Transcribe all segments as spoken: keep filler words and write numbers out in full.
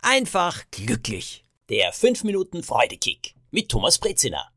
einfach glücklich. Der fünf Minuten Freudekick mit Thomas Brezina.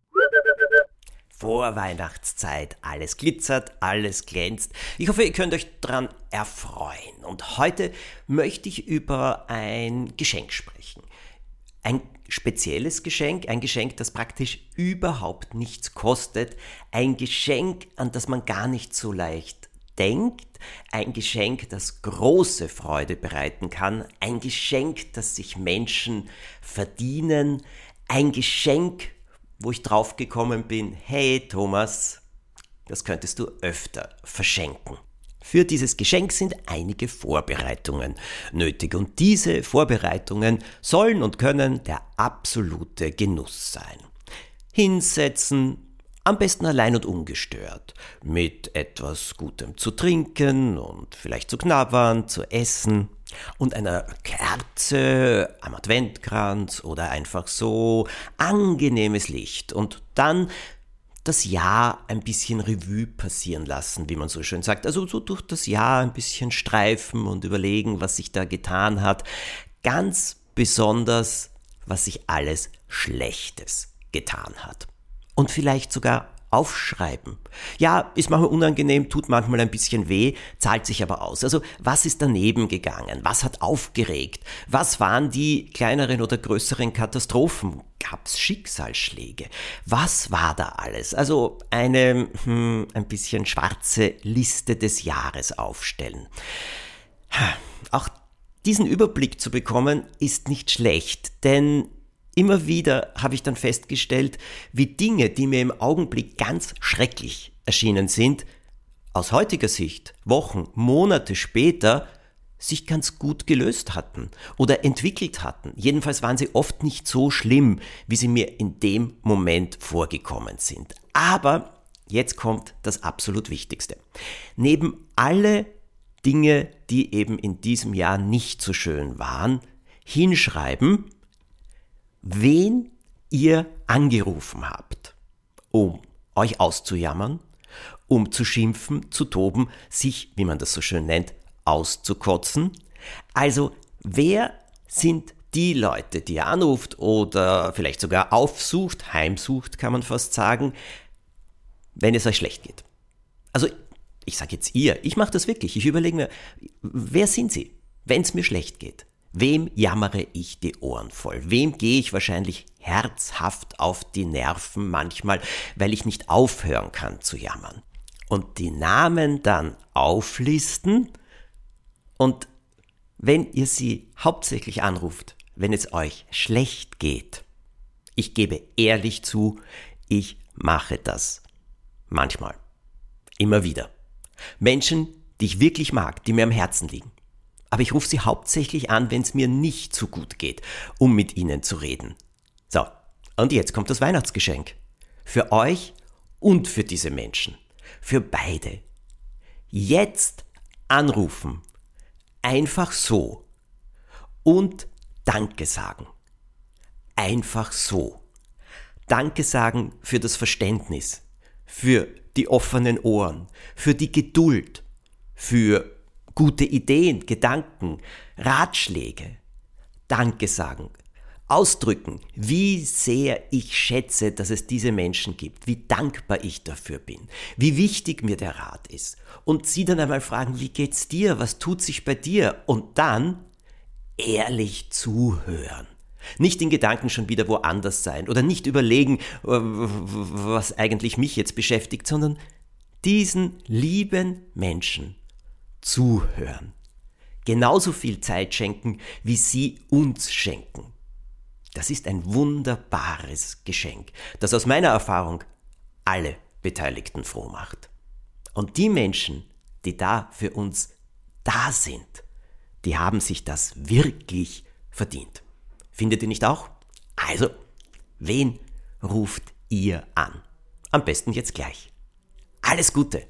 Vorweihnachtszeit, alles glitzert, alles glänzt. Ich hoffe, ihr könnt euch daran erfreuen. Und heute möchte ich über ein Geschenk sprechen. Ein spezielles Geschenk, ein Geschenk, das praktisch überhaupt nichts kostet. Ein Geschenk, an das man gar nicht so leicht denkt. Ein Geschenk, das große Freude bereiten kann. Ein Geschenk, das sich Menschen verdienen. Ein Geschenk, wo ich drauf gekommen bin, hey Thomas, das könntest du öfter verschenken. Für dieses Geschenk sind einige Vorbereitungen nötig und diese Vorbereitungen sollen und können der absolute Genuss sein. Hinsetzen, am besten allein und ungestört, mit etwas Gutem zu trinken und vielleicht zu knabbern, zu essen und einer Kerze, am Adventkranz oder einfach so angenehmes Licht und dann das Jahr ein bisschen Revue passieren lassen, wie man so schön sagt. Also so durch das Jahr ein bisschen streifen und überlegen, was sich da getan hat. Ganz besonders, was sich alles Schlechtes getan hat. Und vielleicht sogar aufschreiben. Ja, ist manchmal unangenehm, tut manchmal ein bisschen weh, zahlt sich aber aus. Also was ist daneben gegangen? Was hat aufgeregt? Was waren die kleineren oder größeren Katastrophen? Gab es Schicksalsschläge? Was war da alles? Also eine hm, ein bisschen schwarze Liste des Jahres aufstellen. Auch diesen Überblick zu bekommen, ist nicht schlecht, denn immer wieder habe ich dann festgestellt, wie Dinge, die mir im Augenblick ganz schrecklich erschienen sind, aus heutiger Sicht, Wochen, Monate später, sich ganz gut gelöst hatten oder entwickelt hatten. Jedenfalls waren sie oft nicht so schlimm, wie sie mir in dem Moment vorgekommen sind. Aber jetzt kommt das absolut Wichtigste. Neben alle Dinge, die eben in diesem Jahr nicht so schön waren, hinschreiben, wen ihr angerufen habt, um euch auszujammern, um zu schimpfen, zu toben, sich, wie man das so schön nennt, auszukotzen. Also, wer sind die Leute, die ihr anruft oder vielleicht sogar aufsucht, heimsucht, kann man fast sagen, wenn es euch schlecht geht? Also, ich sage jetzt ihr, ich mache das wirklich, ich überlege mir, wer sind sie, wenn es mir schlecht geht? Wem jammere ich die Ohren voll? Wem gehe ich wahrscheinlich herzhaft auf die Nerven manchmal, weil ich nicht aufhören kann zu jammern? Und die Namen dann auflisten und wenn ihr sie hauptsächlich anruft, wenn es euch schlecht geht, ich gebe ehrlich zu, ich mache das manchmal, immer wieder. Menschen, die ich wirklich mag, die mir am Herzen liegen. Aber ich rufe sie hauptsächlich an, wenn es mir nicht so gut geht, um mit ihnen zu reden. So, und jetzt kommt das Weihnachtsgeschenk. Für euch und für diese Menschen. Für beide. Jetzt anrufen. Einfach so. Und Danke sagen. Einfach so. Danke sagen für das Verständnis, für die offenen Ohren, für die Geduld, für gute Ideen, Gedanken, Ratschläge, Danke sagen, ausdrücken, wie sehr ich schätze, dass es diese Menschen gibt, wie dankbar ich dafür bin, wie wichtig mir der Rat ist. Und sie dann einmal fragen, wie geht's dir, was tut sich bei dir? Und dann ehrlich zuhören. Nicht in Gedanken schon wieder woanders sein oder nicht überlegen, was eigentlich mich jetzt beschäftigt, sondern diesen lieben Menschen zuhören. Genauso viel Zeit schenken, wie sie uns schenken. Das ist ein wunderbares Geschenk, das aus meiner Erfahrung alle Beteiligten froh macht. Und die Menschen, die da für uns da sind, die haben sich das wirklich verdient. Findet ihr nicht auch? Also, wen ruft ihr an? Am besten jetzt gleich. Alles Gute!